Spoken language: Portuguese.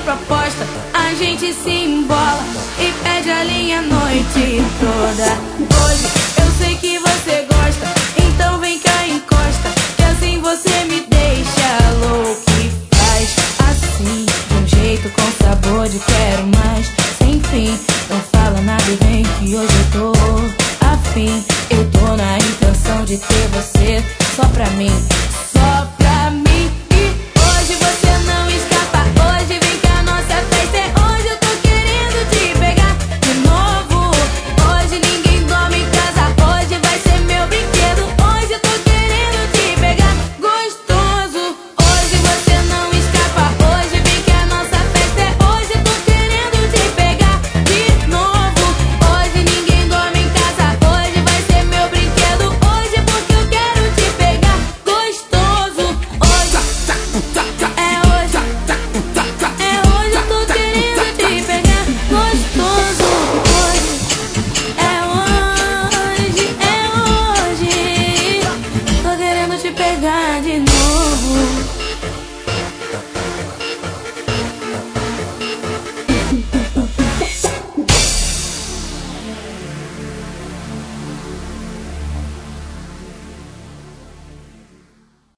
proposta, a gente se embola e perde a linha a noite toda. Hoje eu sei que você gosta, então vem cá, encosta, que assim você me deixa louco e faz assim, de um jeito com sabor de quero mais, sem fim.